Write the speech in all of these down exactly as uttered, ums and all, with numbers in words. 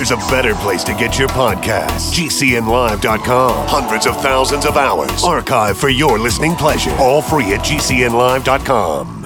there's a better place to get your podcasts. G C N live dot com. Hundreds of thousands of hours. Archived for your listening pleasure. All free at G C N live dot com.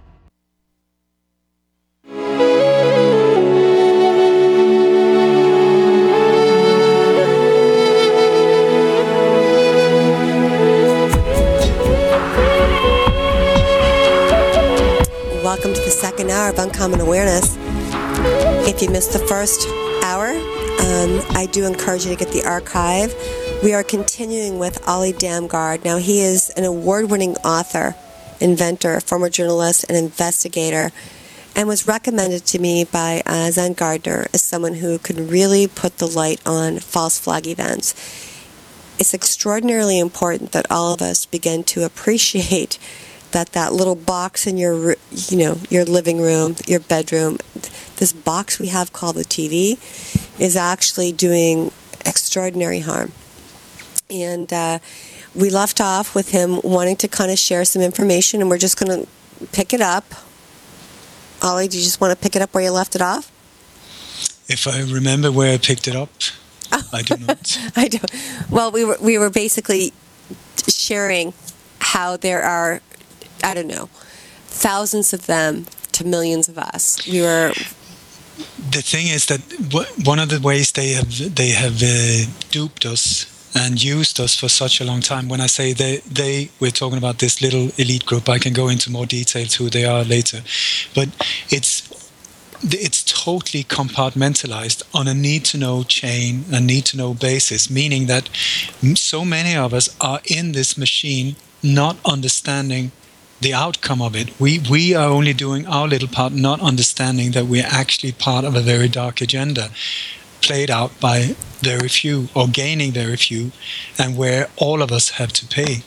Welcome to the second hour of Uncommon Awareness. If you missed the first hour, um, I do encourage you to get the archive. We are continuing with Ollie Damgard. Now, he is an award-winning author, inventor, former journalist, and investigator, and was recommended to me by uh, Zen Gardner as someone who could really put the light on false flag events. It's extraordinarily important that all of us begin to appreciate that that little box in your, you know, your living room, your bedroom, this box we have called the T V, is actually doing extraordinary harm. And uh, we left off with him wanting to kind of share some information, and we're just going to pick it up. Ollie, do you just want to pick it up where you left it off? If I remember where I picked it up, oh. I do not. I don't. Well, we were we were basically sharing how there are, I don't know, thousands of them to millions of us. We were. The thing is that one of the ways they have they have uh, duped us and used us for such a long time. When I say they, they, we're talking about this little elite group. I can go into more details who they are later, but it's it's totally compartmentalized on a need-to-know chain, a need-to-know basis, meaning that so many of us are in this machine not understanding the outcome of it. We we are only doing our little part, not understanding that we're actually part of a very dark agenda played out by very few or gaining very few, and where all of us have to pay.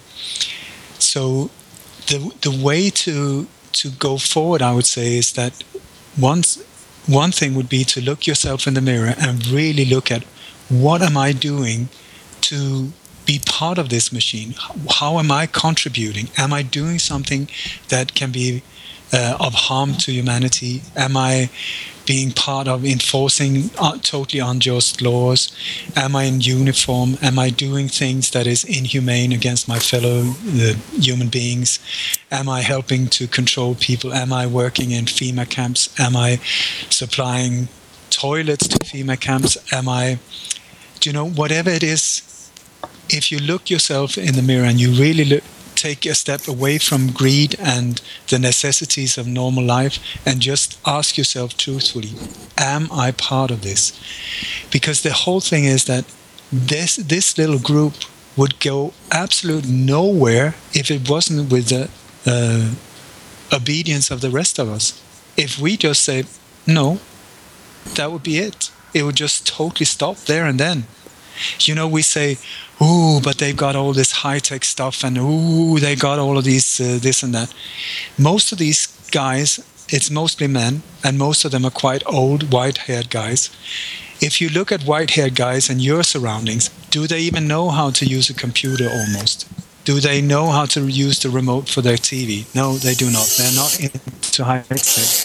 So the the way to to go forward, I would say, is that once one thing would be to look yourself in the mirror and really look at what am I doing to be part of this machine? How am I contributing? Am I doing something that can be uh, of harm to humanity? Am I being part of enforcing uh, totally unjust laws? Am I in uniform? Am I doing things that is inhumane against my fellow uh, human beings? Am I helping to control people? Am I working in FEMA camps? Am I supplying toilets to FEMA camps? Am I, do you know, whatever it is, if you look yourself in the mirror and you really look, take a step away from greed and the necessities of normal life and just ask yourself truthfully, am I part of this? Because the whole thing is that this this little group would go absolutely nowhere if it wasn't with the uh, obedience of the rest of us. If we just say, no, that would be it. It would just totally stop there and then. You know, we say, ooh, but they've got all this high-tech stuff, and ooh, they got all of these, uh, this and that. Most of these guys, it's mostly men, and most of them are quite old, white-haired guys. If you look at white-haired guys and your surroundings, do they even know how to use a computer almost? Do they know how to use the remote for their T V? No, they do not. They're not into high-tech.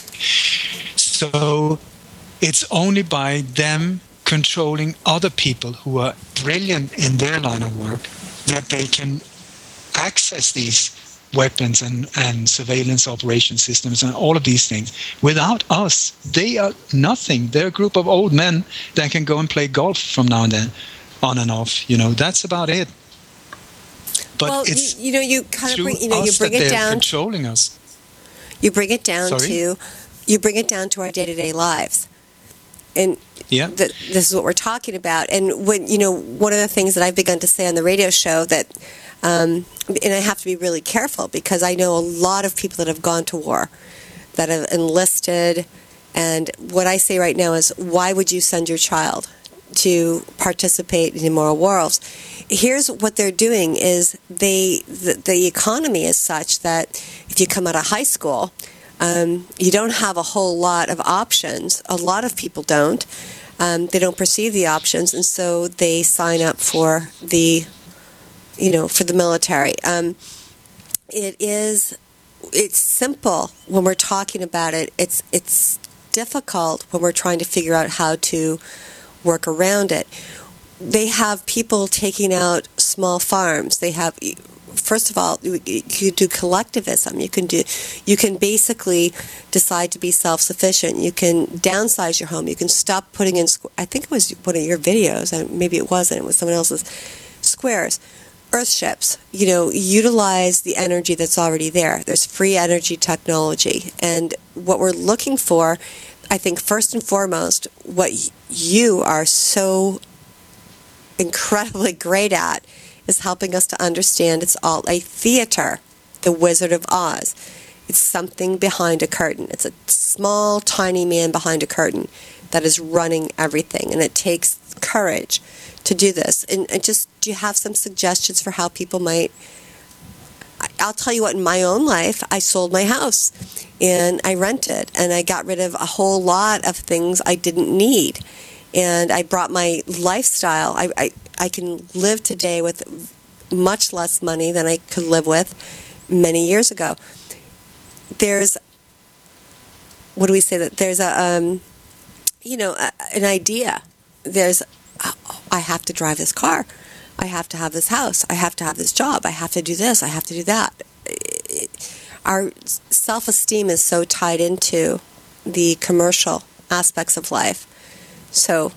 So it's only by them controlling other people who are brilliant in their line of work that they can access these weapons and, and surveillance operation systems and all of these things. Without us, they are nothing. They're a group of old men that can go and play golf from now and then, on and off. You know, that's about it. But well, it's you, you know, you kind of bring, you know, you us bring that it they're down. controlling us. You bring it down Sorry? to, you bring it down to our day-to-day lives. And yeah. th- this is what we're talking about. And when, you know, one of the things that I've begun to say on the radio show that, um, and I have to be really careful because I know a lot of people that have gone to war, that have enlisted, and what I say right now is, why would you send your child to participate in immoral wars? Here's what they're doing is they, the, the economy is such that if you come out of high school, Um, you don't have a whole lot of options. A lot of people don't. Um, they don't perceive the options, and so they sign up for the, you know, for the military. Um, it is, it's simple when we're talking about it. It's it's difficult when we're trying to figure out how to work around it. They have people taking out small farms. They have, first of all, you, you do collectivism. You can do, you can basically decide to be self-sufficient. You can downsize your home. You can stop putting in, I think it was one of your videos, and maybe it wasn't, it was someone else's, squares. Earthships, you know, utilize the energy that's already there. There's free energy technology. And what we're looking for, I think first and foremost, what you are so incredibly great at is helping us to understand it's all a theater, the Wizard of Oz. It's something behind a curtain. It's a small, tiny man behind a curtain that is running everything. And it takes courage to do this. And, and just, do you have some suggestions for how people might... I'll tell you what, in my own life, I sold my house and I rented and I got rid of a whole lot of things I didn't need. And I brought my lifestyle. I, I, I can live today with much less money than I could live with many years ago. There's, what do we say, that there's a, um, you know, a, an idea. There's, oh, I have to drive this car. I have to have this house. I have to have this job. I have to do this. I have to do that. Our self-esteem is so tied into the commercial aspects of life. So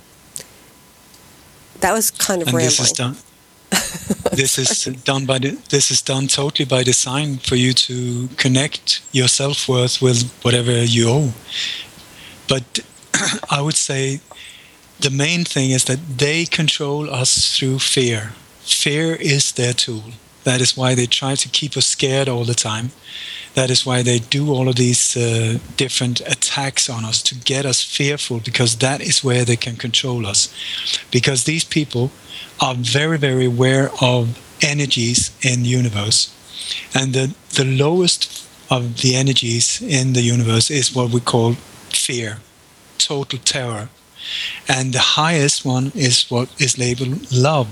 that was kind of and rambling. This is done. This is done by the, this is done totally by design for you to connect your self-worth with whatever you owe. But I would say the main thing is that they control us through fear. Fear is their tool. That is why they try to keep us scared all the time. That is why they do all of these uh, different attacks on us to get us fearful, because that is where they can control us. Because these people are very, very aware of energies in the universe. And the, the lowest of the energies in the universe is what we call fear, total terror. And the highest one is what is labeled love.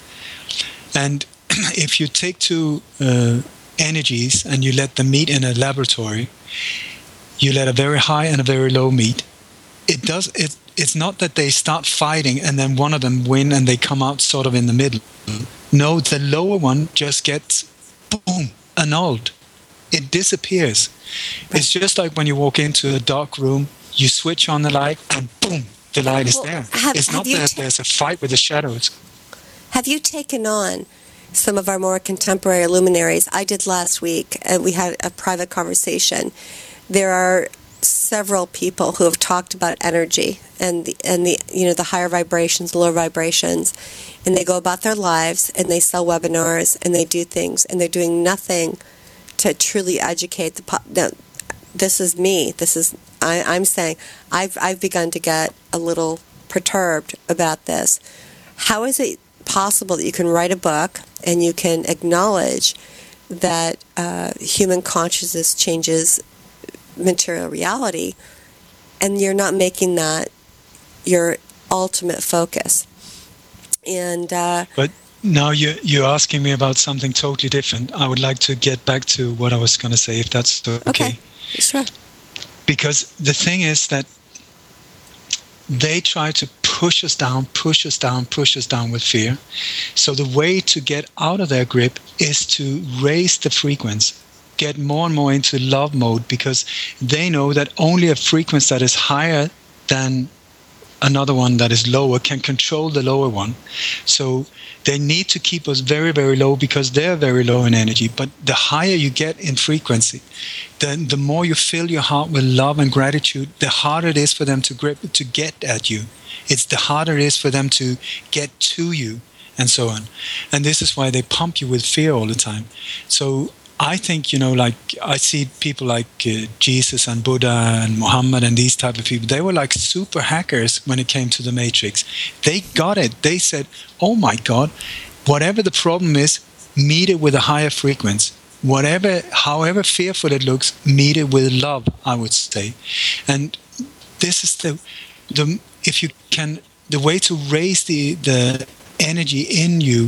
And if you take two uh, energies and you let them meet in a laboratory, you let a very high and a very low meet. It does. It, it's not that they start fighting and then one of them win and they come out sort of in the middle. No, the lower one just gets, boom, annulled. It disappears. It's just like when you walk into a dark room, you switch on the light and boom, the light is well, there. Have, it's not that ta- there's a fight with the shadows. Have you taken on some of our more contemporary luminaries? I did last week, and we had a private conversation. There are several people who have talked about energy and the, and the you know the higher vibrations, lower vibrations, and they go about their lives and they sell webinars and they do things and they're doing nothing to truly educate the pop. Now, this is me. This is I, I'm saying I've I've begun to get a little perturbed about this. How is it possible that you can write a book and you can acknowledge that uh, human consciousness changes material reality, and you're not making that your ultimate focus? And uh, but now you're, you're asking me about something totally different. I would like to get back to what I was going to say, if that's okay. Okay, sure. Because the thing is that they try to push us down, push us down, push us down with fear. So the way to get out of their grip is to raise the frequency, get more and more into love mode, because they know that only a frequency that is higher than another one that is lower can control the lower one. So they need to keep us very, very low because they're very low in energy. But the higher you get in frequency, then the more you fill your heart with love and gratitude, the harder it is for them to grip, to get at you. It's the harder it is for them to get to you, and so on. And this is why they pump you with fear all the time. So I think, you know, like I see people like uh, Jesus and Buddha and Muhammad and these type of people. They were like super hackers when it came to the Matrix. They got it. They said, oh my God, whatever the problem is, meet it with a higher frequency. Whatever, however fearful it looks, meet it with love, I would say. And this is the, the if you can, the way to raise the, the energy in you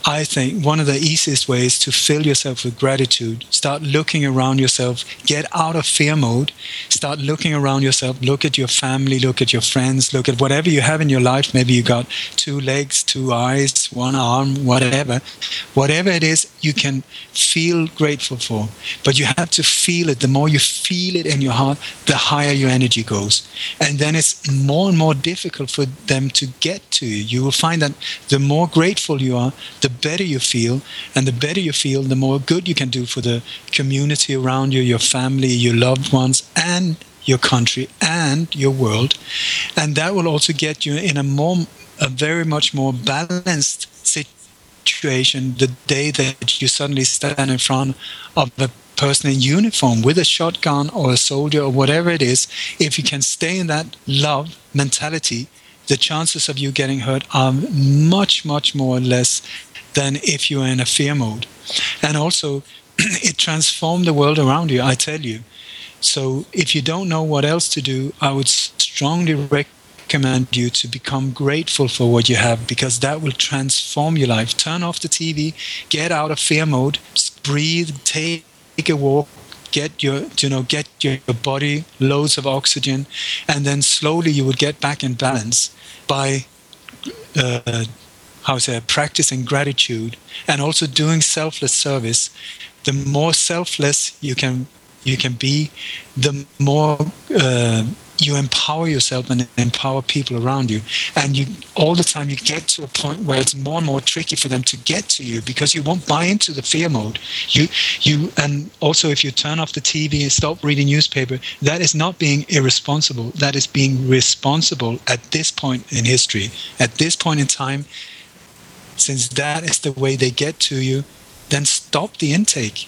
I think one of the easiest ways to fill yourself with gratitude, start looking around yourself, get out of fear mode, start looking around yourself, look at your family, look at your friends, look at whatever you have in your life. Maybe you got two legs, two eyes, one arm, whatever. Whatever it is, you can feel grateful for. But you have to feel it. The more you feel it in your heart, the higher your energy goes. And then it's more and more difficult for them to get to you. You will find that the more grateful you are, the better you feel, and the better you feel, the more good you can do for the community around you, your family, your loved ones, and your country and your world. And that will also get you in a more, a very much more balanced situation the day that you suddenly stand in front of a person in uniform with a shotgun or a soldier or whatever it is. If you can stay in that love mentality, the chances of you getting hurt are much, much more or less than if you're in a fear mode. And also, it transformed the world around you, I tell you. So if you don't know what else to do, I would strongly recommend you to become grateful for what you have, because that will transform your life. Turn off the T V, get out of fear mode, breathe, take a walk, get your, you know, get your body loads of oxygen, and then slowly you will get back in balance by uh, how to say, practicing gratitude and also doing selfless service. The more selfless you can you can be, the more uh, you empower yourself and empower people around you. And you all the time you get to a point where it's more and more tricky for them to get to you, because you won't buy into the fear mode. You you and also if you turn off the T V and stop reading newspaper, that is not being irresponsible. That is being responsible at this point in history, at this point in time. Since that is the way they get to you, then stop the intake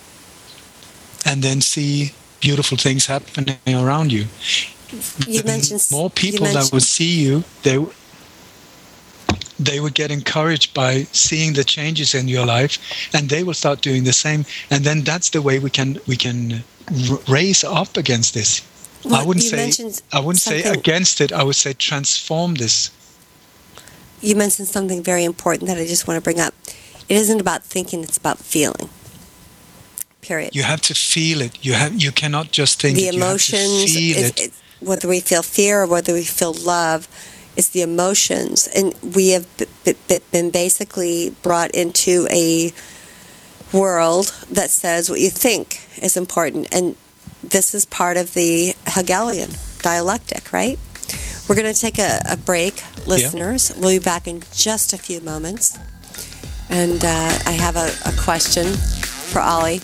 and then see beautiful things happening around you. You the mentioned more people that would see you, they they would get encouraged by seeing the changes in your life, and they will start doing the same. And then that's the way we can we can r- raise up against this. Well, I wouldn't you say I wouldn't say something- against it. I would say transform this. You mentioned something very important that I just want to bring up. It isn't about thinking, it's about feeling. Period. You have to feel it. You have. You cannot just think The it. emotions, You have to feel is, it. it, whether we feel fear or whether we feel love, it's the emotions. And we have b- b- been basically brought into a world that says what you think is important. And this is part of the Hegelian dialectic, right? We're going to take a, a break, listeners. Yeah. We'll be back in just a few moments. And uh, I have a, a question for Ollie.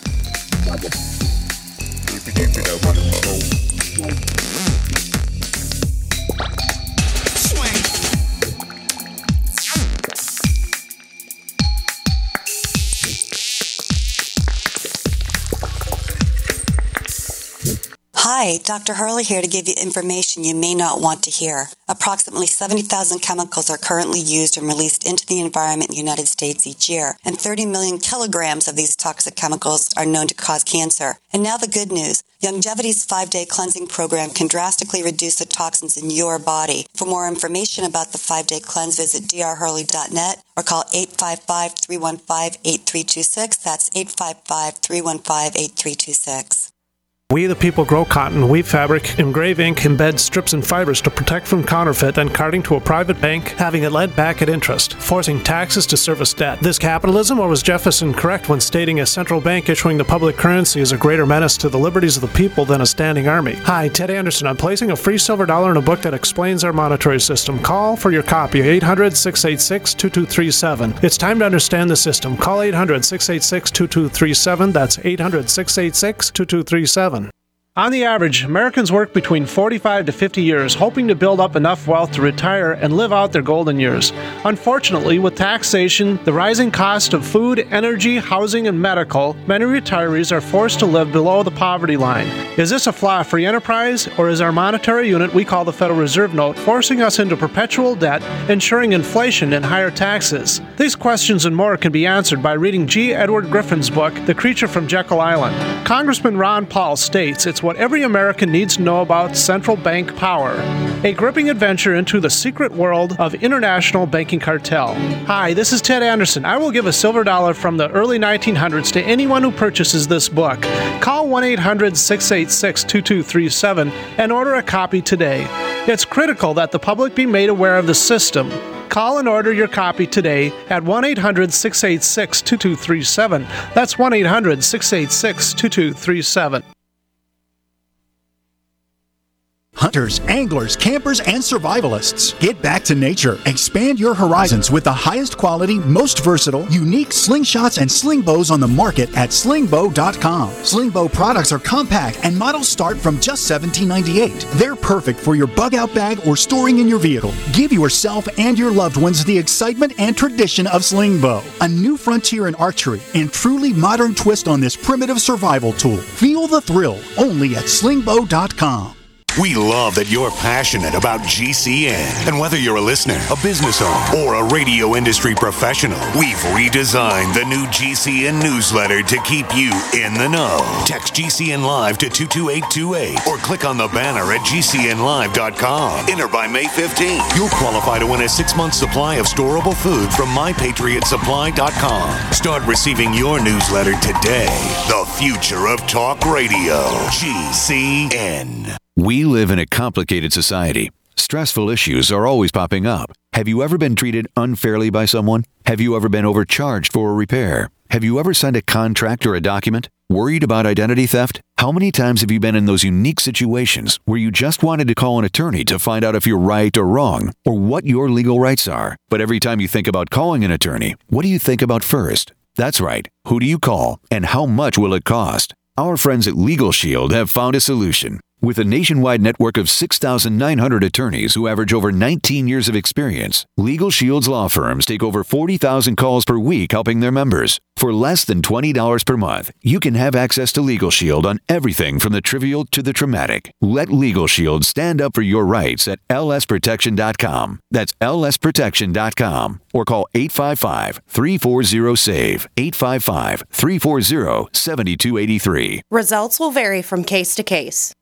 Hi, Doctor Hurley here to give you information you may not want to hear. Approximately seventy thousand chemicals are currently used and released into the environment in the United States each year, and thirty million kilograms of these toxic chemicals are known to cause cancer. And now the good news. Youngevity's five-day cleansing program can drastically reduce the toxins in your body. For more information about the five-day cleanse, visit d r hurley dot net or call eight five five, three one five, eight three two six. That's eight five five, three one five, eight three two six. We the people grow cotton, weave fabric, engrave ink, embed strips and fibers to protect from counterfeit, then carting to a private bank, having it lent back at interest, forcing taxes to service debt. This capitalism, or was Jefferson correct when stating a central bank issuing the public currency is a greater menace to the liberties of the people than a standing army? Hi, Ted Anderson. I'm placing a free silver dollar in a book that explains our monetary system. Call for your copy, eight hundred, six eight six, two two three seven. It's time to understand the system. Call eight hundred, six eight six, two two three seven. That's eight hundred, six eight six, two two three seven. On the average, Americans work between forty-five to fifty years, hoping to build up enough wealth to retire and live out their golden years. Unfortunately, with taxation, the rising cost of food, energy, housing, and medical, many retirees are forced to live below the poverty line. Is this a flaw of free enterprise, or is our monetary unit we call the Federal Reserve Note forcing us into perpetual debt, ensuring inflation and higher taxes? These questions and more can be answered by reading G. Edward Griffin's book, The Creature from Jekyll Island. Congressman Ron Paul states it's what every American needs to know about central bank power. A gripping adventure into the secret world of international banking cartel. Hi, this is Ted Anderson. I will give a silver dollar from the early nineteen hundreds to anyone who purchases this book. Call one eight hundred, six eight six, two two three seven and order a copy today. It's critical that the public be made aware of the system. Call and order your copy today at one eight hundred, six eight six, two two three seven. That's one eight hundred, six eight six, two two three seven. Hunters, anglers, campers, and survivalists. Get back to nature. Expand your horizons with the highest quality, most versatile, unique slingshots and sling bows on the market at sling bow dot com. Sling bow products are compact and models start from just seventeen ninety-eight. They're perfect for your bug out bag or storing in your vehicle. Give yourself and your loved ones the excitement and tradition of sling bow. A new frontier in archery and truly modern twist on this primitive survival tool. Feel the thrill only at sling bow dot com. We love that you're passionate about G C N. And whether you're a listener, a business owner, or a radio industry professional, we've redesigned the new G C N newsletter to keep you in the know. Text G C N Live to two two eight two eight or click on the banner at G C N live dot com. Enter by May fifteenth. You'll qualify to win a six-month supply of storable food from my patriot supply dot com. Start receiving your newsletter today. The future of talk radio. G C N. We live in a complicated society. Stressful issues are always popping up. Have you ever been treated unfairly by someone? Have you ever been overcharged for a repair? Have you ever signed a contract or a document? Worried about identity theft? How many times have you been in those unique situations where you just wanted to call an attorney to find out if you're right or wrong, or what your legal rights are? But every time you think about calling an attorney, what do you think about first? That's right. Who do you call, and how much will it cost? Our friends at Legal Shield have found a solution. With a nationwide network of six thousand nine hundred attorneys who average over nineteen years of experience, Legal Shield's law firms take over forty thousand calls per week helping their members. For less than twenty dollars per month, you can have access to Legal Shield on everything from the trivial to the traumatic. Let Legal Shield stand up for your rights at L S protection dot com. That's L S protection dot com. Or call eight five five, three four zero, S A V E, eight five five, three four zero, seven two eight three. Results will vary from case to case.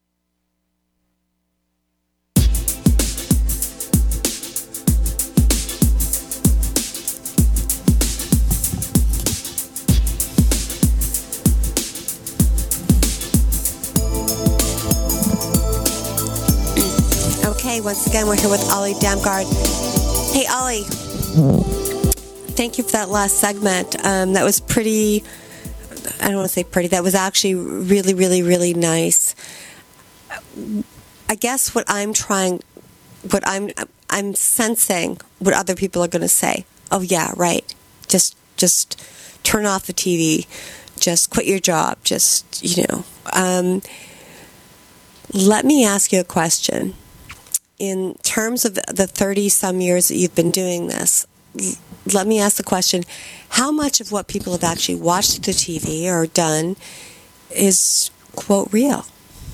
Okay, once again, we're here with Ollie Damgard. Hey, Ollie, thank you for that last segment. Um, that was pretty, I don't want to say pretty, that was actually really, really, really nice. I guess what I'm trying, what I'm, I'm sensing what other people are going to say. Oh, yeah, right. Just, just turn off the T V. Just quit your job. Just, you know. Um, let me ask you a question. In terms of the thirty-some years that you've been doing this, let me ask the question, how much of what people have actually watched the T V or done is, quote, real?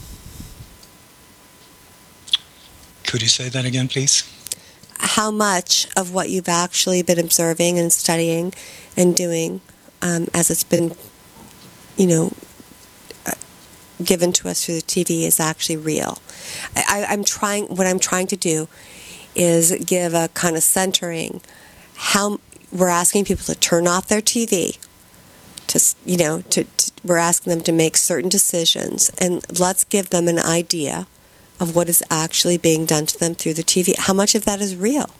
Could you say that again, please? How much of what you've actually been observing and studying and doing um, as it's been, you know, given to us through the T V is actually real? I, I'm trying. What I'm trying to do is give a kind of centering. How we're asking people to turn off their T V. To you know, to, to we're asking them to make certain decisions, and let's give them an idea of what is actually being done to them through the T V. How much of that is real?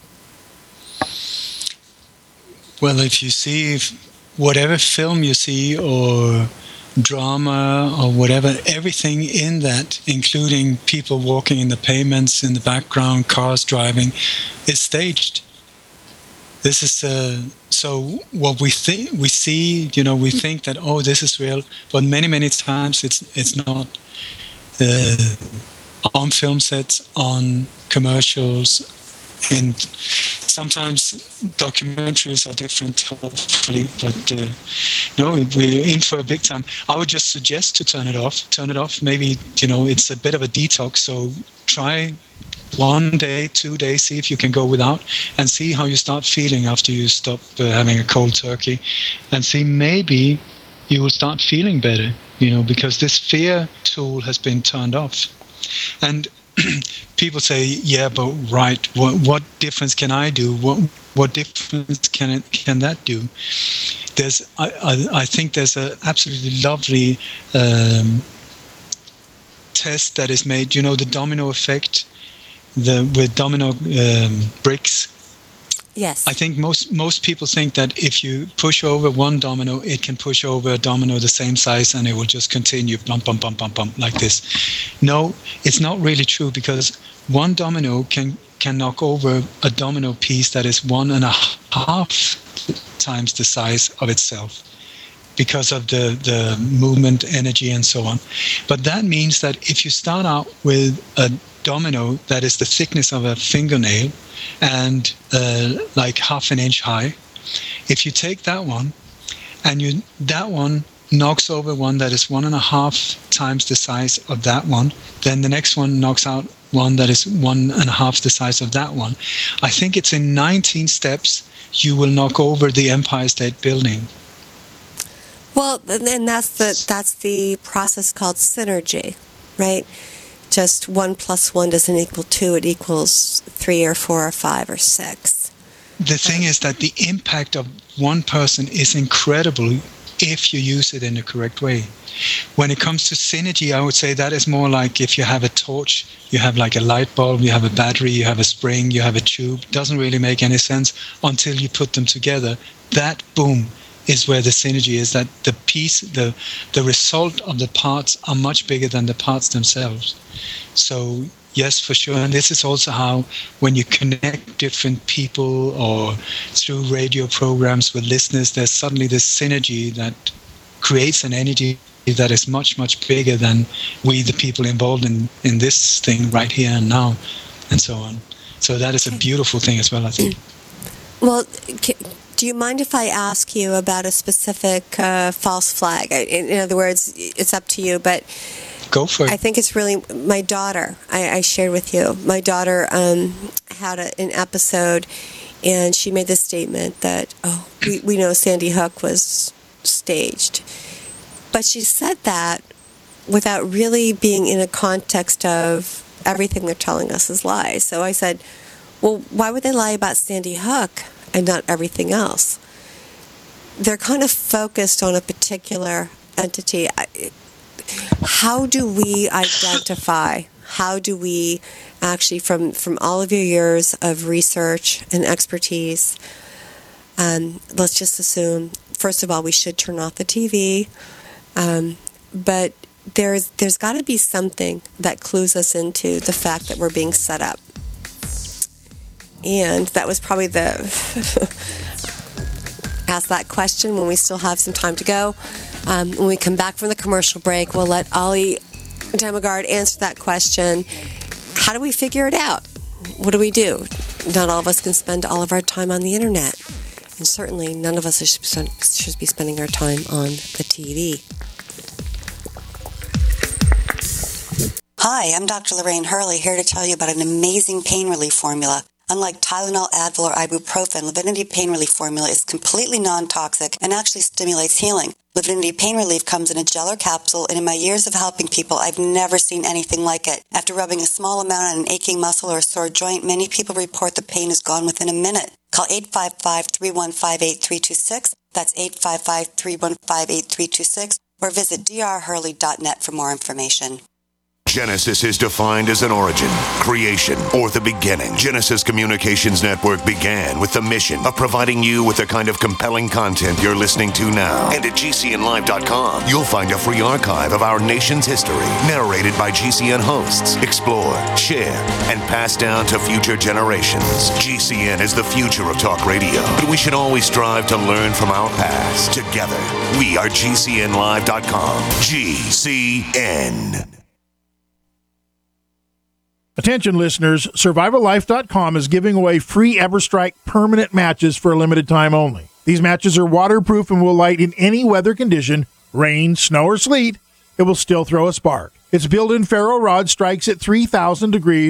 Well, if you see if whatever film you see or drama or whatever, everything in that, including people walking in the pavements in the background, cars driving, is staged. This is uh, so what we think we see. You know, we think that oh, this is real, but many many times it's it's not. Uh, on film sets, on commercials, and sometimes documentaries are different, hopefully, but uh, no, we're in for a big time. I would just suggest to turn it off. Turn it off. Maybe, you know, it's a bit of a detox, so try one day, two days, see if you can go without, and see how you start feeling after you stop uh, having a cold turkey, and see maybe you will start feeling better, you know, because this fear tool has been turned off. And people say, yeah, but right, what, what difference can I do? What what difference can it, can that do? There's, I, I, I think there's an absolutely lovely um, test that is made, you know, the domino effect, the with domino um, bricks. Yes. I think most most people think that if you push over one domino, it can push over a domino the same size and it will just continue bump, bump, bump, bump, bump like this. No, it's not really true, because one domino can, can knock over a domino piece that is one and a half times the size of itself because of the, the movement, energy, and so on. But that means that if you start out with a domino that is the thickness of a fingernail and uh, like half an inch high, if you take that one and you that one knocks over one that is one and a half times the size of that one, then the next one knocks out one that is one and a half the size of that one. I think it's in nineteen steps you will knock over the Empire State Building. Well, and that's the that's the process called synergy, right? Just one plus one doesn't equal two, it equals three or four or five or six. The thing is that the impact of one person is incredible if you use it in the correct way. When it comes to synergy, I would say that is more like if you have a torch, you have like a light bulb, you have a battery, you have a spring, you have a tube. It doesn't really make any sense until you put them together. That, boom, is where the synergy is, that the piece, the the result of the parts are much bigger than the parts themselves. So yes, for sure. And this is also how, when you connect different people or through radio programs with listeners, there's suddenly this synergy that creates an energy that is much, much bigger than we, the people involved in, in this thing right here and now, and so on. So that is a beautiful thing as well, I think. Well, do you mind if I ask you about a specific uh, false flag? In, in other words, it's up to you, but go for it. I think it's really my daughter. I, I shared with you. My daughter um, had a, an episode, and she made this statement that, oh, we, we know Sandy Hook was staged. But she said that without really being in a context of everything they're telling us is lies. So I said, well, why would they lie about Sandy Hook and not everything else? They're kind of focused on a particular entity. How do we identify, how do we actually, from, from all of your years of research and expertise, um, let's just assume, first of all, we should turn off the T V, um, but there's there's got to be something that clues us into the fact that we're being set up. And that was probably the ask that question when we still have some time to go. Um, when we come back from the commercial break, we'll let Ollie Demigard answer that question. How do we figure it out? What do we do? Not all of us can spend all of our time on the internet. And certainly none of us should be spending our time on the T V. Hi, I'm Doctor Lorraine Hurley, here to tell you about an amazing pain relief formula. Unlike Tylenol, Advil, or ibuprofen, Livinity Pain Relief Formula is completely non-toxic and actually stimulates healing. Livinity Pain Relief comes in a gel or capsule, and in my years of helping people, I've never seen anything like it. After rubbing a small amount on an aching muscle or a sore joint, many people report the pain is gone within a minute. Call eight five five, three one five, eight three two six. That's eight five five, three one five, eight three two six. Or visit d r hurley dot net for more information. Genesis is defined as an origin, creation, or the beginning. Genesis Communications Network began with the mission of providing you with the kind of compelling content you're listening to now. And at G C N live dot com, you'll find a free archive of our nation's history, narrated by G C N hosts, explored, shared, and passed down to future generations. G C N is the future of talk radio, but we should always strive to learn from our past. Together, we are G C N live dot com. G C N. Attention listeners, survival life dot com is giving away free EverStrike permanent matches for a limited time only. These matches are waterproof and will light in any weather condition, rain, snow, or sleet. It will still throw a spark. Its built-in ferro rod strikes at three thousand degrees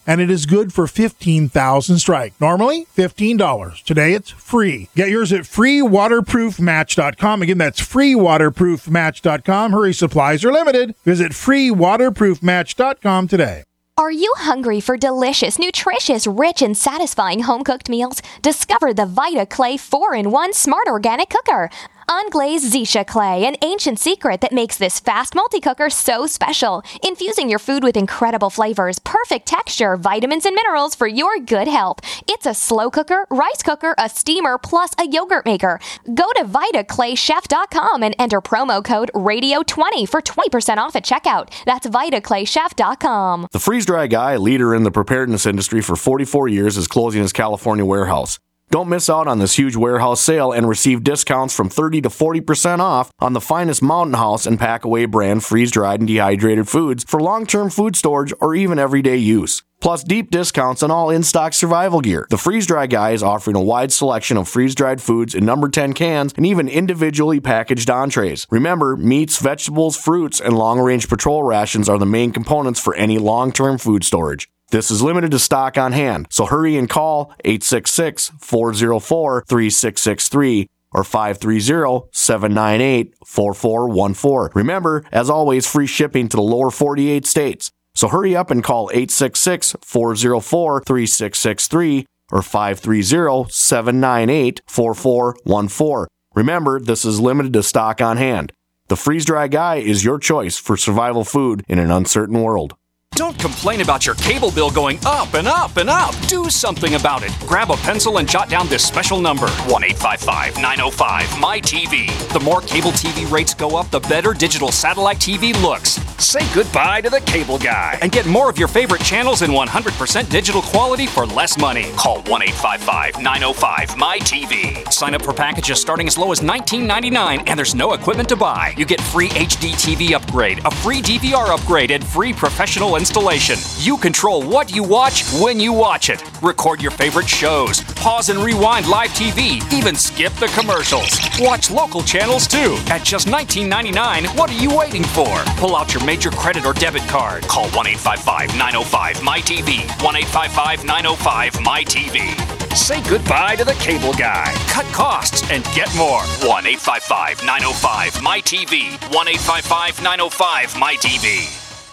and it is good for fifteen thousand strike. Normally, fifteen dollars. Today, it's free. Get yours at free waterproof match dot com. Again, that's free waterproof match dot com. Hurry, supplies are limited. Visit free waterproof match dot com today. Are you hungry for delicious, nutritious, rich, and satisfying home-cooked meals? Discover the Vita Clay four in one Smart Organic Cooker. Unglazed Zisha clay, an ancient secret that makes this fast multi-cooker so special. Infusing your food with incredible flavors, perfect texture, vitamins, and minerals for your good health. It's a slow cooker, rice cooker, a steamer, plus a yogurt maker. Go to vita clay chef dot com and enter promo code radio twenty for twenty percent off at checkout. That's vita clay chef dot com. The freeze-dry guy, leader in the preparedness industry for forty-four years, is closing his California warehouse. Don't miss out on this huge warehouse sale and receive discounts from thirty to forty percent off on the finest Mountain House and Packaway brand freeze-dried and dehydrated foods for long-term food storage or even everyday use. Plus deep discounts on all in-stock survival gear. The Freeze-Dry Guy is offering a wide selection of freeze-dried foods in number ten cans and even individually packaged entrees. Remember, meats, vegetables, fruits, and long-range patrol rations are the main components for any long-term food storage. This is limited to stock on hand, so hurry and call eight six six, four oh four, three six six three or five three zero, seven nine eight, four four one four. Remember, as always, free shipping to the lower forty-eight states. So hurry up and call eight six six, four oh four, three six six three or five three zero, seven nine eight, four four one four. Remember, this is limited to stock on hand. The Freeze-Dry Guy is your choice for survival food in an uncertain world. Don't complain about your cable bill going up and up and up. Do something about it. Grab a pencil and jot down this special number, one eight five five, nine oh five, M Y T V. The more cable T V rates go up, the better digital satellite T V looks. Say goodbye to the cable guy and get more of your favorite channels in one hundred percent digital quality for less money. Call one eight five five, nine oh five, M Y T V. Sign up for packages starting as low as nineteen ninety-nine and there's no equipment to buy. You get free H D T V upgrade, a free D V R upgrade, and free professional installation. You control what you watch when you watch it. Record your favorite shows, pause and rewind live T V, even skip the commercials. Watch local channels too. At just nineteen ninety-nine, what are you waiting for? Pull out your major credit or debit card. Call one eight five five, nine oh five, M Y T V. one eight five five, nine oh five, M Y T V. Say goodbye to the cable guy. Cut costs and get more. one eight five five, nine oh five, M Y T V. one eight five five, nine oh five, M Y T V.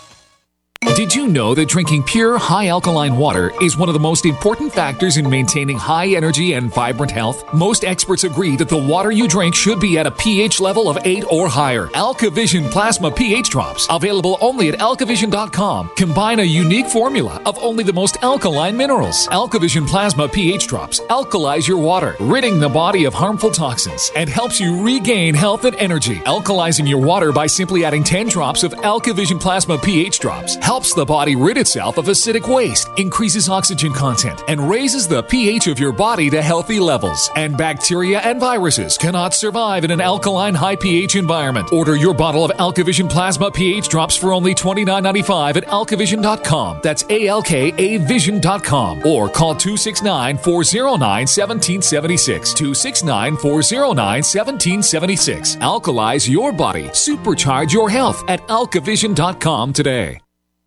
Did you know that drinking pure, high alkaline water is one of the most important factors in maintaining high energy and vibrant health? Most experts agree that the water you drink should be at a pH level of eight or higher. AlkaVision Plasma pH Drops, available only at alkavision dot com, combine a unique formula of only the most alkaline minerals. AlkaVision Plasma pH Drops alkalize your water, ridding the body of harmful toxins, and helps you regain health and energy. Alkalizing your water by simply adding ten drops of AlkaVision Plasma pH Drops helps the body rid itself of acidic waste, increases oxygen content, and raises the pH of your body to healthy levels. And bacteria and viruses cannot survive in an alkaline high pH environment. Order your bottle of AlkaVision Plasma pH Drops for only twenty-nine ninety-five at alkavision dot com. That's A L K A vision dot com. Or call two six nine, four oh nine, one seven seven six. two six nine, four oh nine, one seven seven six. Alkalize your body. Supercharge your health at alkavision dot com today.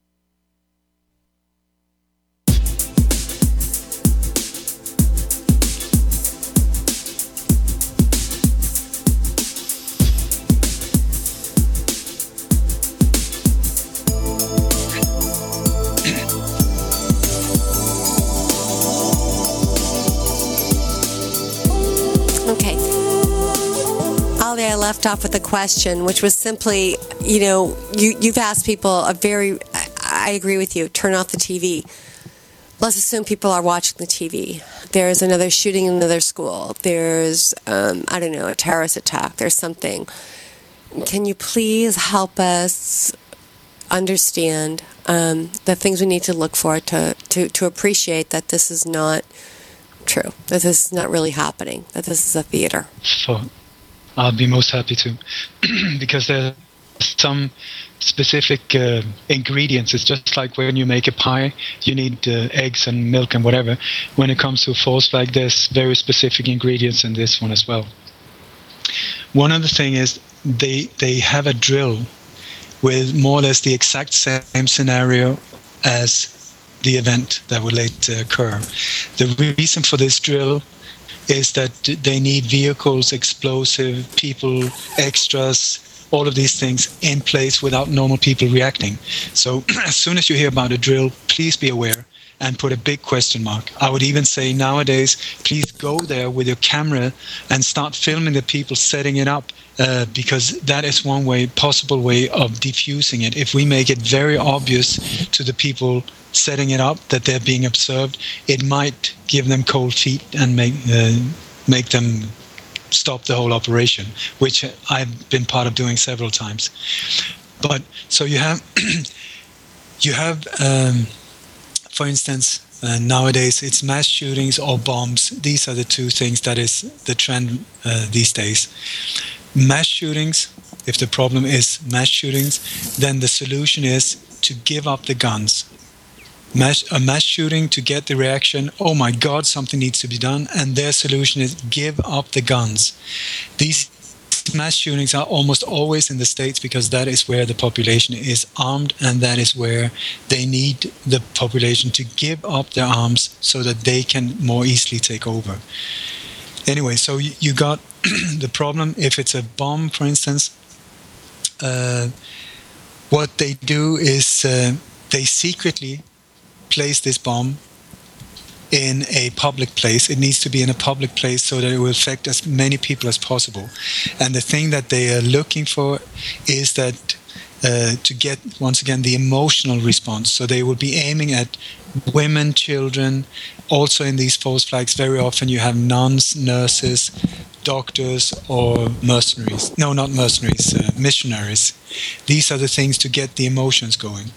I left off with a question, which was simply, you know, you, you've asked people a very, I agree with you, turn off the T V. Let's assume people are watching the T V. There's another shooting in another school. There's, um, I don't know, a terrorist attack. There's something. Can you please help us understand um, the things we need to look for to, to, to appreciate that this is not true, that this is not really happening, that this is a theater? So, I'll be most happy to, because there are some specific uh, ingredients. It's just like when you make a pie, you need uh, eggs and milk and whatever. When it comes to a false flag, there's very specific ingredients in this one as well. One other thing is they they have a drill with more or less the exact same scenario as the event that would later occur. The reason for this drill is that they need vehicles, explosive, people, extras, all of these things in place without normal people reacting. So as soon as you hear about a drill, please be aware and put a big question mark. I would even say nowadays, please go there with your camera and start filming the people setting it up, uh, because that is one way, possible way of diffusing it. If we make it very obvious to the people setting it up that they're being observed, it might give them cold feet and make uh, make them stop the whole operation, which I've been part of doing several times. But so you have you have um, for instance, uh, nowadays it's mass shootings or bombs. These are the two things that is the trend uh, these days. Mass shootings, if the problem is mass shootings, then the solution is to give up the guns. Mass, a mass shooting to get the reaction, oh my God, something needs to be done, and their solution is give up the guns. These mass shootings are almost always in the States because that is where the population is armed, and that is where they need the population to give up their arms so that they can more easily take over. Anyway, so you, you got the problem. If it's a bomb, for instance, uh, what they do is uh, they secretly place this bomb in a public place. It needs to be in a public place so that it will affect as many people as possible. And the thing that they are looking for is that uh, to get, once again, the emotional response. So they will be aiming at women, children. Also in these false flags, very often you have nuns, nurses, doctors, or mercenaries. No, not mercenaries, uh, missionaries. These are the things to get the emotions going.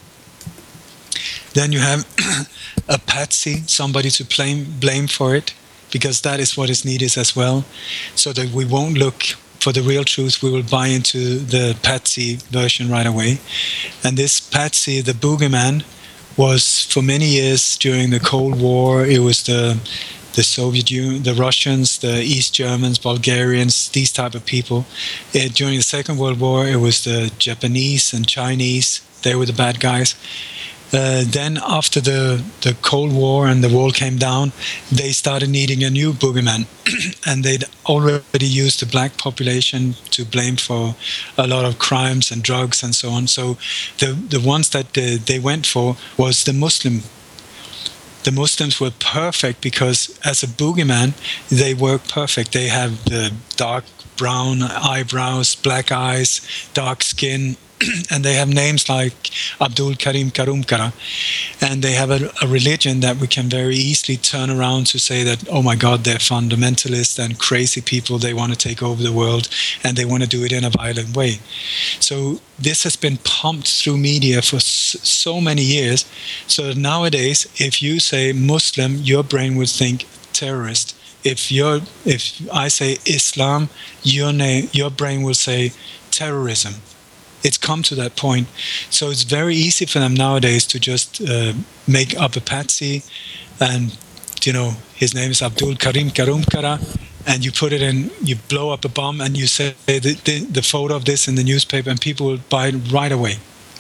Then you have a patsy, somebody to blame, blame for it, because that is what is needed as well, so that we won't look for the real truth. We will buy into the patsy version right away. And this patsy, the boogeyman, was for many years during the Cold War. It was the the Soviet Union, the Russians, the East Germans, Bulgarians, these type of people. It, during the Second World War, it was the Japanese and Chinese. They were the bad guys. Uh, then after the, the Cold War and the wall came down, they started needing a new boogeyman. And they'd already used the black population to blame for a lot of crimes and drugs and so on. So the, the ones that uh, they went for was the Muslim. The Muslims were perfect because as a boogeyman, they work perfect. They have the dark brown eyebrows, black eyes, dark skin, and they have names like Abdul Karim Karumkara, and they have a, a religion that we can very easily turn around to say that, oh my God, they're fundamentalists and crazy people, they want to take over the world, and they want to do it in a violent way. So this has been pumped through media for so many years, so that nowadays, if you say Muslim, your brain will think terrorist. If you're, if I say Islam, your name, your brain will say terrorism. It's come to that point. So it's very easy for them nowadays to just uh, make up a patsy, and, you know, his name is Abdul Karim Karumkara, and you put it in, you blow up a bomb, and you say the, the, the photo of this in the newspaper, and people will buy it right away.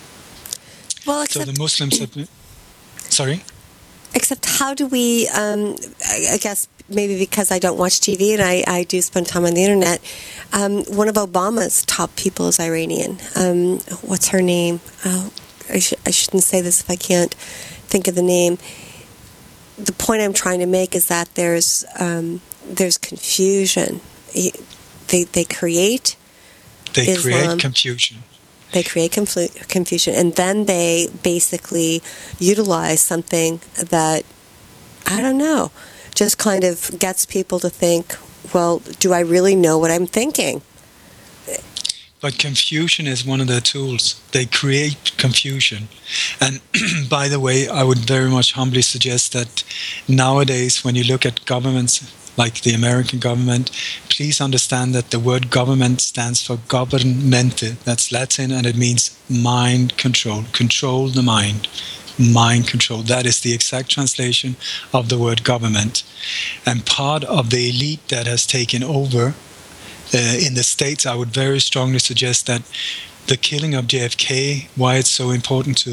Well, except, so the Muslims have... Sorry? Except how do we, um, I, I guess maybe because I don't watch T V and I, I do spend time on the internet, um, one of Obama's top people is Iranian. Um, what's her name? Oh, I, sh- I shouldn't say this if I can't think of the name. The point I'm trying to make is that there's um, there's confusion. They they create They Islam. create confusion. They create confl- confusion, and then they basically utilize something that, I don't know, just kind of gets people to think, well, do I really know what I'm thinking? But confusion is one of their tools. They create confusion. And by the way, I would very much humbly suggest that nowadays, when you look at governments like the American government, please understand that the word government stands for governmente. That's Latin, and it means mind control. Control the mind. Mind control. That is the exact translation of the word government. And part of the elite that has taken over uh, in the States, I would very strongly suggest that the killing of J F K, why it's so important to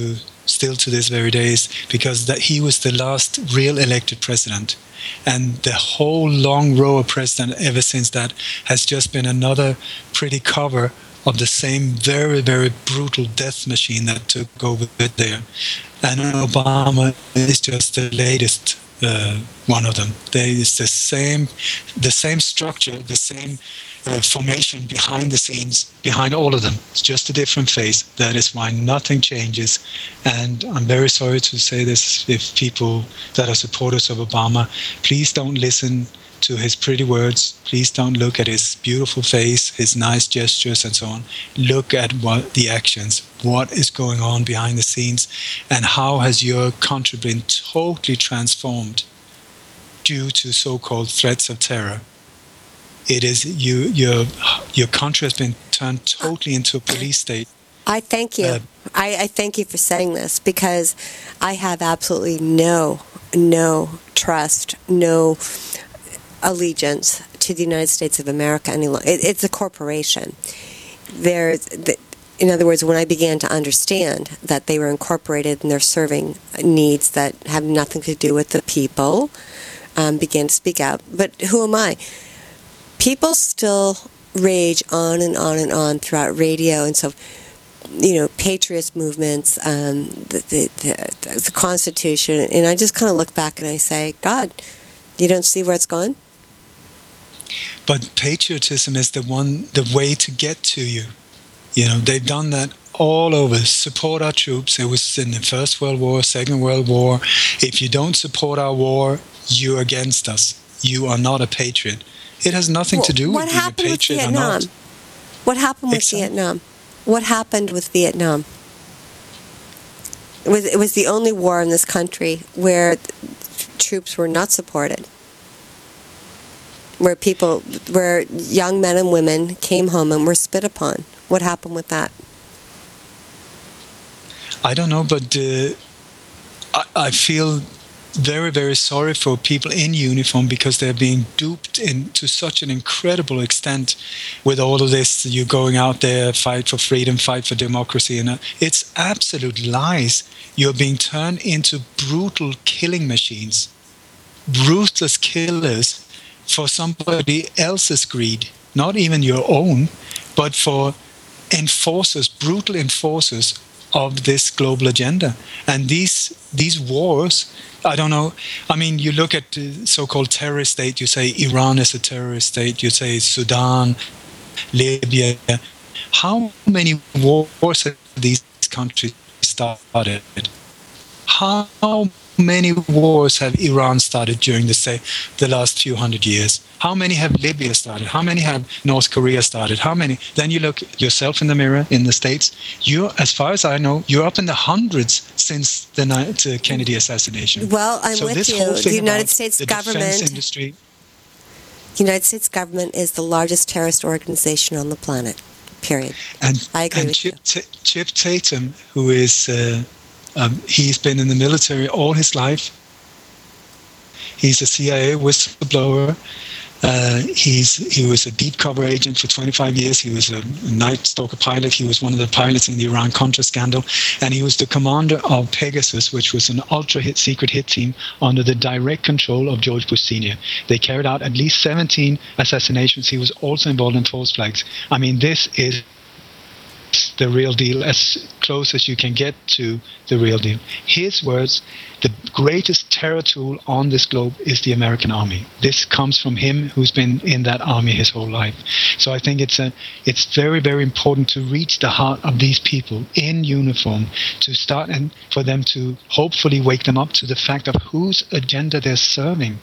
still to this very day, is because that he was the last real elected president. And the whole long row of presidents ever since that has just been another pretty cover of the same very, very brutal death machine that took over there. And Obama is just the latest uh, one of them. There is the same, the same structure, the same uh, formation behind the scenes, behind all of them. It's just a different face. That is why nothing changes. And I'm very sorry to say this, if people that are supporters of Obama, please don't listen to his pretty words. Please don't look at his beautiful face, his nice gestures and so on. Look at what the actions, what is going on behind the scenes, and how has your country been totally transformed due to so-called threats of terror. It is you, your your country has been turned totally into a police state. I thank you. Uh, I, I thank you for saying this, because I have absolutely no, no trust, no allegiance to the United States of America any longer. It, it's a corporation. There's, the, in other words, when I began to understand that they were incorporated and they're serving needs that have nothing to do with the people, um, began to speak out. But who am I? People still rage on and on and on throughout radio and so, you know, patriot movements, um, the, the, the, the Constitution, and I just kind of look back and I say, God, you don't see where it's gone? But patriotism is the one, the way to get to you. You know, they've done that all over. Support our troops. It was in the First World War, Second World War. If you don't support our war, you're against us. You are not a patriot. It has nothing well, to do with being a patriot or not. What happened with exactly. Vietnam? What happened with Vietnam? It was, it was the only war in this country where troops were not supported. Where people, where young men and women came home and were spit upon. What happened with that? I don't know, but uh, I, I feel very, very sorry for people in uniform, because they're being duped in, to such an incredible extent with all of this. You're going out there, fight for freedom, fight for democracy, and uh, it's absolute lies. You're being turned into brutal killing machines, ruthless killers, for somebody else's greed, not even your own, but for enforcers, brutal enforcers of this global agenda. And these these wars, I don't know, I mean, you look at the so-called terrorist state, you say Iran is a terrorist state, you say Sudan, Libya. How many wars have these countries started? How many wars have Iran started during the, say, the last few hundred years? How many have Libya started? How many have North Korea started? How many? Then you look yourself in the mirror in the States. You're, as far as I know, you're up in the hundreds since the night, uh, Kennedy assassination. Well, I'm so with this you. Whole thing the United about States the government. defense industry. The United States government is the largest terrorist organization on the planet. Period. And I agree and with Chip, you. T- Chip Tatum, who is. Uh, Um, he's been in the military all his life. He's a C I A whistleblower. Uh, he's he was a deep cover agent for twenty-five years. He was a Night Stalker pilot. He was one of the pilots in the Iran-Contra scandal. And he was the commander of Pegasus, which was an ultra-hit secret hit team under the direct control of George Bush Senior They carried out at least seventeen assassinations. He was also involved in false flags. I mean, this is the real deal, as close as you can get to the real deal. His words, the greatest terror tool on this globe is the American army. This comes from him, who's been in that army his whole life. So I think it's a, it's very, very important to reach the heart of these people in uniform, to start and for them to hopefully wake them up to the fact of whose agenda they're serving.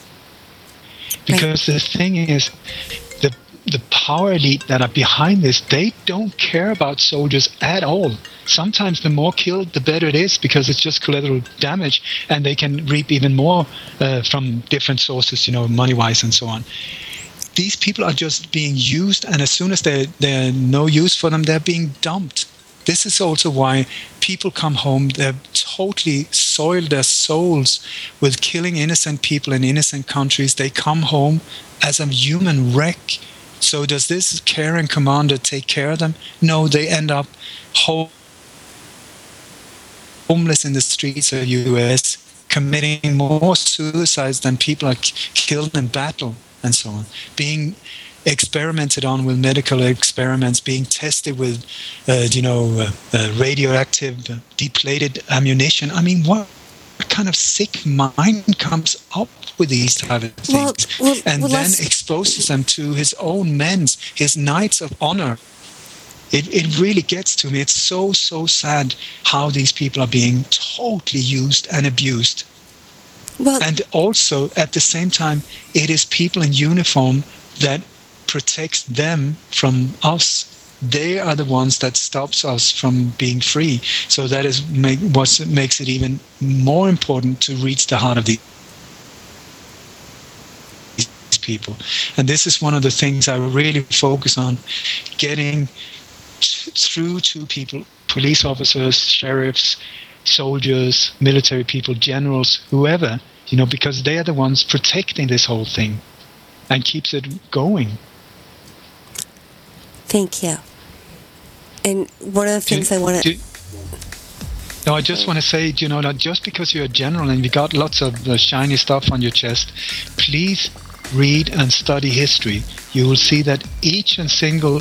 Because the thing is, the the power elite that are behind this, they don't care about soldiers at all. Sometimes the more killed, the better it is, because it's just collateral damage, and they can reap even more uh, from different sources, you know, money-wise and so on. These people are just being used, and as soon as they're, they're no use for them, they're being dumped. This is also why people come home, they've totally soiled their souls with killing innocent people in innocent countries. They come home as a human wreck. So does this caring commander take care of them? No, they end up whole homeless in the streets of the U S, committing more suicides than people are killed in battle, and so on, being experimented on with medical experiments, being tested with, uh, you know, uh, uh, radioactive, uh, depleted ammunition. I mean, what kind of sick mind comes up with these type of things, well, well, and well, then exposes them to his own men's, his knights of honor? It, it really gets to me. It's so, so sad how these people are being totally used and abused. Well, and also, at the same time, it is people in uniform that protects them from us. They are the ones that stops us from being free. So that is make, what makes it even more important to reach the heart of these people. And this is one of the things I really focus on, getting t- through to people, police officers, sheriffs, soldiers, military people, generals, whoever, you know, because they are the ones protecting this whole thing and keeps it going. Thank you. And one of the things do, I want to... No, I just want to say, you know, that just because you're a general and you got lots of uh, shiny stuff on your chest, please read and study history. You will see that each and single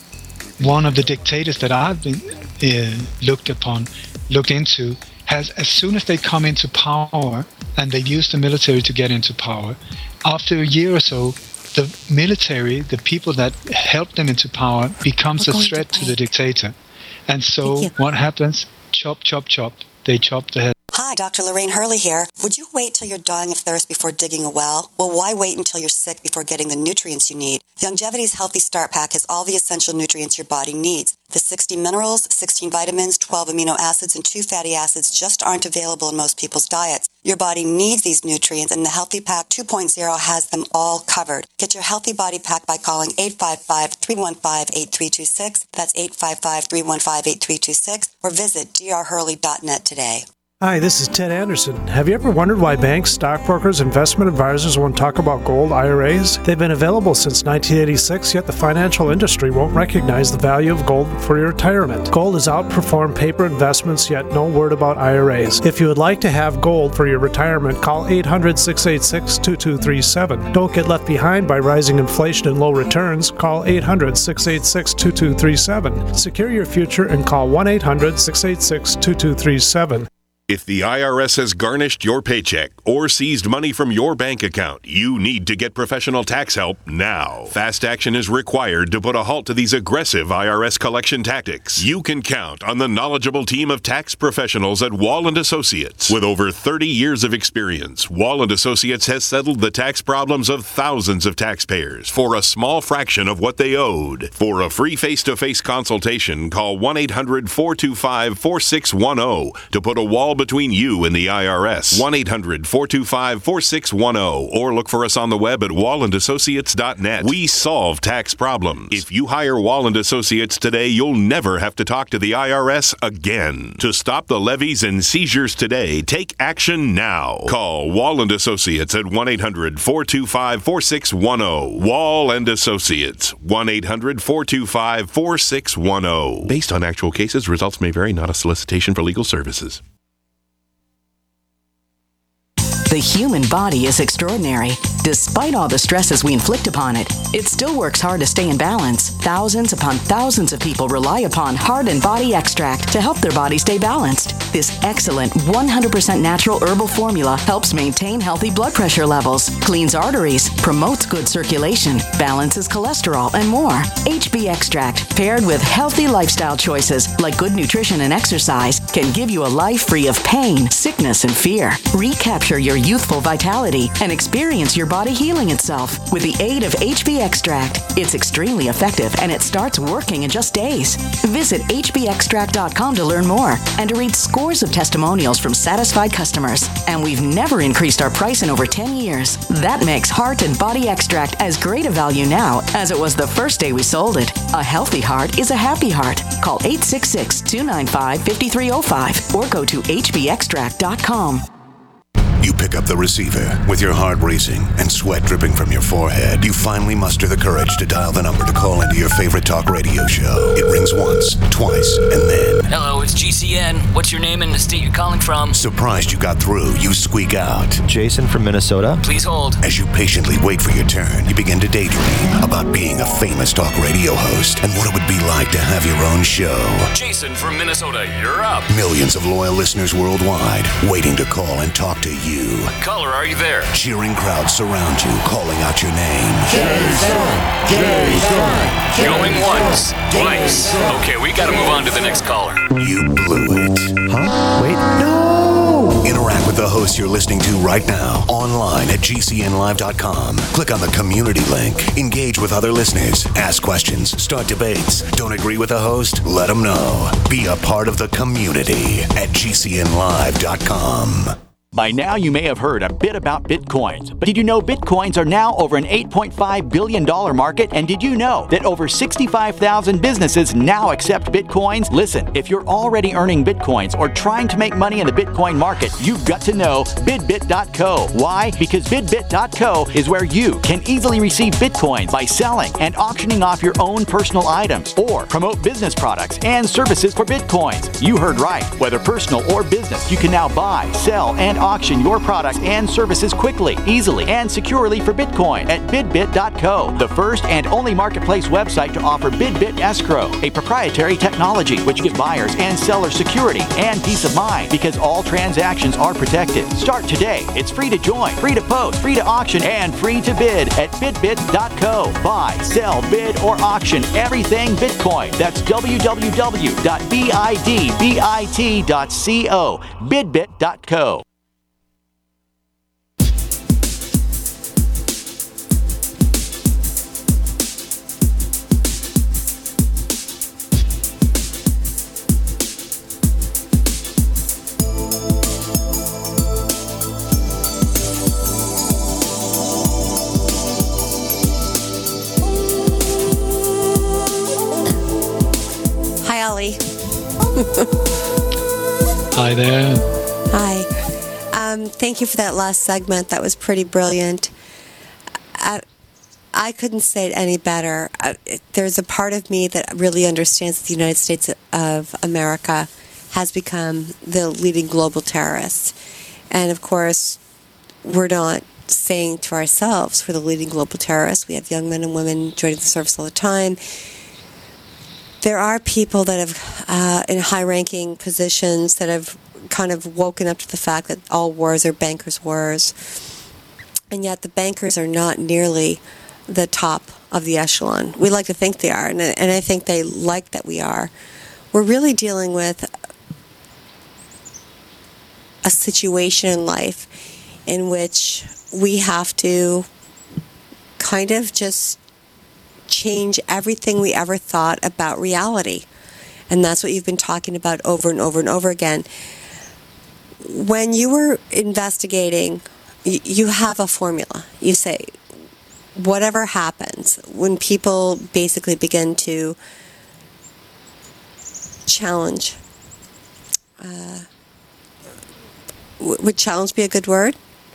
one of the dictators that I've been uh, looked upon, looked into, has, as soon as they come into power, and they've used the military to get into power, after a year or so, the military, the people that help them into power, becomes a threat to, to the dictator. And so what happens? Chop, chop, chop. They chop the head. Hi, Doctor Lorraine Hurley here. Would you wait till you're dying of thirst before digging a well? Well, why wait until you're sick before getting the nutrients you need? Longevity's Healthy Start Pack has all the essential nutrients your body needs. The sixty minerals, sixteen vitamins, twelve amino acids, and two fatty acids just aren't available in most people's diets. Your body needs these nutrients, and the Healthy Pack two point oh has them all covered. Get your Healthy Body Pack by calling eight five five, three one five, eight three two six. That's eight five five, three one five, eight three two six, or visit d r hurley dot net today. Hi, this is Ted Anderson. Have you ever wondered why banks, stockbrokers, investment advisors won't talk about gold I R As? They've been available since nineteen eighty-six, yet the financial industry won't recognize the value of gold for your retirement. Gold has outperformed paper investments, yet no word about I R As. If you would like to have gold for your retirement, call eight hundred, six eight six, two two three seven. Don't get left behind by rising inflation and low returns. Call eight hundred, six eight six, two two three seven. Secure your future and call one eight hundred, six eight six, two two three seven. If the I R S has garnished your paycheck or seized money from your bank account, you need to get professional tax help now. Fast action is required to put a halt to these aggressive I R S collection tactics. You can count on the knowledgeable team of tax professionals at Wall and Associates. With over thirty years of experience, Wall and Associates has settled the tax problems of thousands of taxpayers for a small fraction of what they owed. For a free face-to-face consultation, call one eight hundred, four two five, four six one zero to put a wall between you and the I R S. one eight hundred, four two five, four six one zero, or look for us on the web at wall and associates dot net. We solve tax problems. If you hire Wall and Associates today, you'll never have to talk to the I R S again. To stop the levies and seizures today, take action now. Call Wall and Associates at one eight hundred, four two five, four six one zero. Wall and Associates, one eight hundred, four two five, four six one zero. Based on actual cases, results may vary, not a solicitation for legal services. The human body is extraordinary. Despite all the stresses we inflict upon it, it still works hard to stay in balance. Thousands upon thousands of people rely upon Heart and Body Extract to help their body stay balanced. This excellent one hundred percent natural herbal formula helps maintain healthy blood pressure levels, cleans arteries, promotes good circulation, balances cholesterol, and more. H B Extract, paired with healthy lifestyle choices like good nutrition and exercise, can give you a life free of pain, sickness, and fear. Recapture your youthful vitality and experience your body healing itself with the aid of H B Extract. It's extremely effective and it starts working in just days. Visit h b extract dot com to learn more and to read scores of testimonials from satisfied customers. And we've never increased our price in over ten years. That makes Heart and Body Extract as great a value now as it was the first day we sold it. A healthy heart is a happy heart. Call eight six six, two nine five, five three zero five or go to h b extract dot com. You pick up the receiver. With your heart racing and sweat dripping from your forehead, you finally muster the courage to dial the number to call into your favorite talk radio show. It rings once, twice, and then... Hello, it's G C N. What's your name and the state you're calling from? Surprised you got through, you squeak out. Jason from Minnesota. Please hold. As you patiently wait for your turn, you begin to daydream about being a famous talk radio host and what it would be like to have your own show. Jason from Minnesota, you're up. Millions of loyal listeners worldwide waiting to call and talk to you. Caller, are you there? Cheering crowds surround you, calling out your name. Jason! Jason! Going once, twice. Okay, we gotta move on to the next caller. You blew it. Huh? Wait, no! Interact with the host you're listening to right now, online at G C N live dot com. Click on the community link. Engage with other listeners. Ask questions. Start debates. Don't agree with the host? Let them know. Be a part of the community at G C N live dot com. By now, you may have heard a bit about Bitcoins, but did you know Bitcoins are now over an eight point five billion dollars market? And did you know that over sixty-five thousand businesses now accept Bitcoins? Listen, if you're already earning Bitcoins or trying to make money in the Bitcoin market, you've got to know Bidbit dot co. Why? Because Bidbit dot co is where you can easily receive Bitcoins by selling and auctioning off your own personal items or promote business products and services for Bitcoins. You heard right. Whether personal or business, you can now buy, sell, and auction your products and services quickly, easily, and securely for Bitcoin at Bidbit dot co, the first and only marketplace website to offer Bidbit Escrow, a proprietary technology which gives buyers and sellers security and peace of mind because all transactions are protected. Start today. It's free to join, free to post, free to auction, and free to bid at Bidbit dot co. Buy, sell, bid, or auction everything Bitcoin. That's w w w dot bidbit dot co, Bidbit dot co. Hi there. Hi. Um, thank you for that last segment. That was pretty brilliant. I, I couldn't say it any better. I, there's a part of me that really understands that the United States of America has become the leading global terrorist. And of course, we're not saying to ourselves we're the leading global terrorists. We have young men and women joining the service all the time. There are people that have, uh, in high-ranking positions, that have kind of woken up to the fact that all wars are bankers' wars. And yet the bankers are not nearly the top of the echelon. We like to think they are, and, and I think they like that we are. We're really dealing with a situation in life in which we have to kind of just change everything we ever thought about reality. And that's what you've been talking about over and over and over again. When you were investigating, you have a formula. You say, whatever happens, when people basically begin to challenge, uh, would challenge be a good word?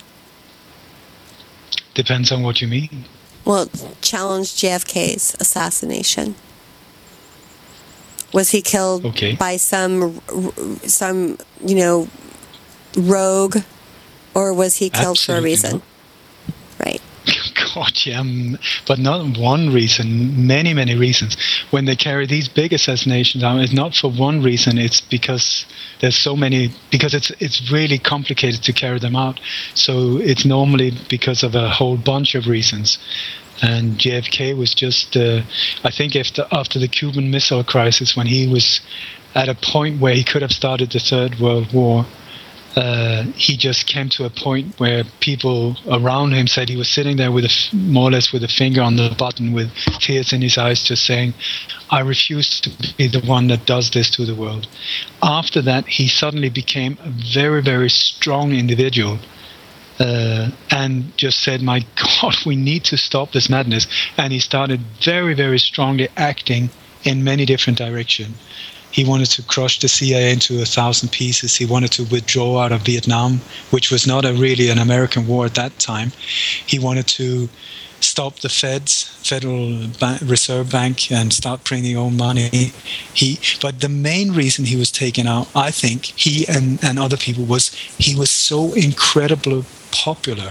Depends on what you mean. Well, challenge J F K's assassination. Was he killed okay. by some, some, you know, rogue, or was he killed Absolutely for a reason? Not. Right. God, yeah, but not one reason, many, many reasons. When they carry these big assassinations out, it's not for one reason, it's because there's so many, because it's it's really complicated to carry them out. So it's normally because of a whole bunch of reasons. And J F K was just, uh, I think after, after the Cuban Missile Crisis, when he was at a point where he could have started the Third World War, Uh, he just came to a point where people around him said he was sitting there with a, more or less with a finger on the button with tears in his eyes, just saying, I refuse to be the one that does this to the world. After that, he suddenly became a very, very strong individual uh, and just said, my God, we need to stop this madness. And he started very, very strongly acting in many different directions. He wanted to crush the C I A into a thousand pieces. He wanted to withdraw out of Vietnam, which was not a really an American war at that time. He wanted to stop the Feds, Federal Bank, Reserve Bank, and start printing own money. He, but the main reason he was taken out, I think, he and, and other people, was he was so incredibly popular.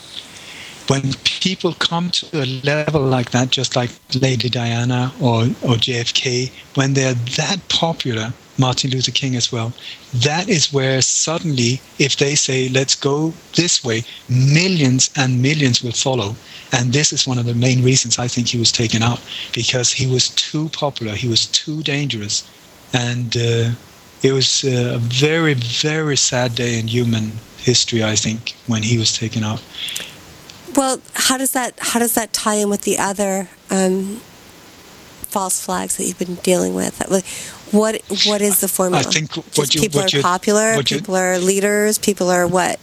When people come to a level like that, just like Lady Diana or, or J F K, when they're that popular, Martin Luther King as well, that is where suddenly, if they say, let's go this way, millions and millions will follow. And this is one of the main reasons I think he was taken out, because he was too popular, he was too dangerous. And uh, it was a very, very sad day in human history, I think, when he was taken out. Well, how does that how does that tie in with the other um, false flags that you've been dealing with? What what is the formula? I think Just what you, people what are you, popular, what you, people are leaders, people are what?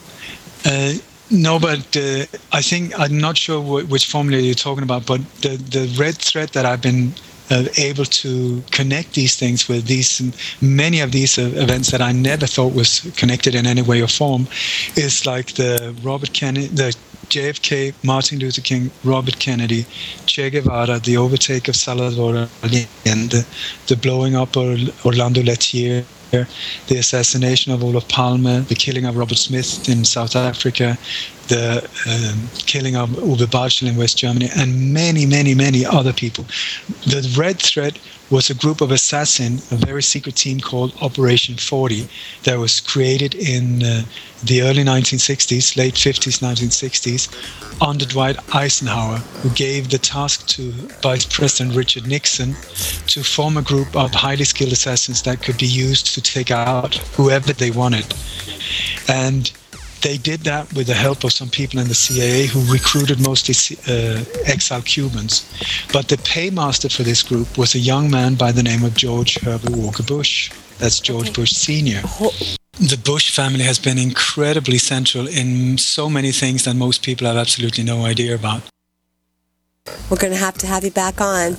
Uh, no, but uh, I think I'm not sure wh- which formula you're talking about. But the the red thread that I've been uh, able to connect these things with, these many of these uh, events that I never thought was connected in any way or form, is like the Robert Kennedy, the J F K, Martin Luther King, Robert Kennedy, Che Guevara, the overtake of Salvador Allende, the blowing up of Orlando Lettier, the assassination of Olof Palme, the killing of Robert Smith in South Africa, the um, killing of Uwe Bartschel in West Germany, and many, many, many other people. The red thread was a group of assassins, a very secret team called Operation forty, that was created in uh, the early nineteen sixties, late fifties, nineteen sixties, under Dwight Eisenhower, who gave the task to Vice President Richard Nixon to form a group of highly skilled assassins that could be used to take out whoever they wanted. And they did that with the help of some people in the C I A who recruited mostly uh, exiled Cubans. But the paymaster for this group was a young man by the name of George Herbert Walker Bush. That's George Bush Senior The Bush family has been incredibly central in so many things that most people have absolutely no idea about. We're going to have to have you back on.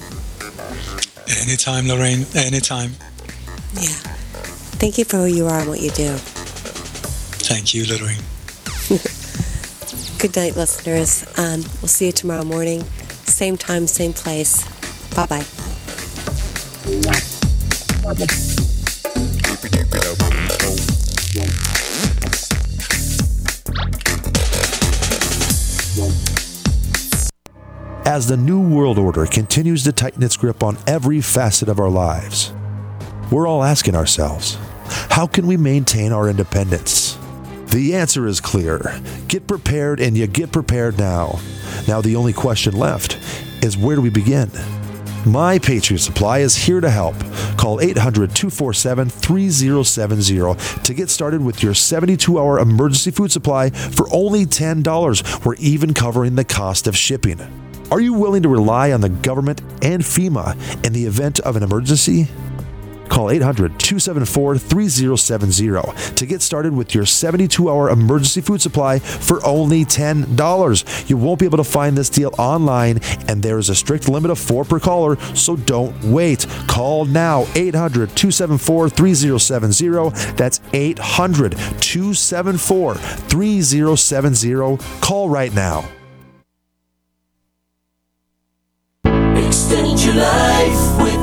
Anytime, Lorraine, anytime. Yeah. Thank you for who you are and what you do. Thank you, Lorraine. Good night, listeners. Um, we'll see you tomorrow morning. Same time, same place. Bye-bye. As the New World Order continues to tighten its grip on every facet of our lives, we're all asking ourselves, how can we maintain our independence? The answer is clear. Get prepared, and you get prepared now. Now the only question left is, where do we begin? My Patriot Supply is here to help. Call eight hundred, two four seven, three zero seven zero to get started with your seventy-two hour emergency food supply for only ten dollars. We're even covering the cost of shipping. Are you willing to rely on the government and FEMA in the event of an emergency? Call eight hundred, two seven four, three zero seven zero to get started with your seventy-two hour emergency food supply for only ten dollars. You won't be able to find this deal online, and there is a strict limit of four per caller, so don't wait. Call now, eight hundred, two seven four, three zero seven zero. That's eight hundred, two seven four, three zero seven zero. Call right now. Extend your life with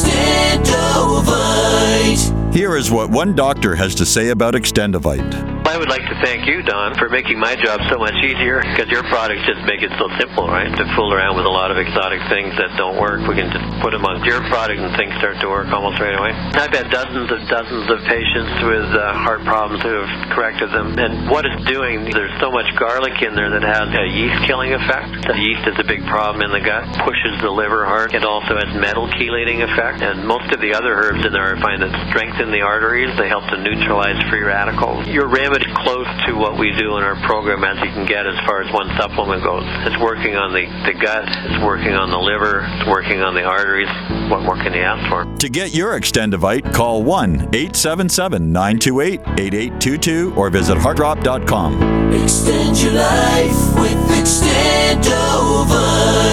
Extendovite. Here is what one doctor has to say about Extendovite. I would like to thank you, Don, for making my job so much easier, because your products just make it so simple, right? To fool around with a lot of exotic things that don't work, we can just put them on your product and things start to work almost right away. I've had dozens and dozens of patients with uh, heart problems who have corrected them, and what it's doing, there's so much garlic in there that has a yeast-killing effect. The yeast is a big problem in the gut, pushes the liver hard. It also has metal-chelating effect, and most of the other herbs in there I find that strengthen the arteries. They help to neutralize free radicals. Your remedy is close to what we do in our program as you can get as far as one supplement goes. It's working on the, the gut, it's working on the liver, it's working on the arteries. What more can you ask for? To get your Extendovite, call one eight seven seven, nine two eight, eight eight two two or visit heart drop dot com. Extend your life with Extendovite.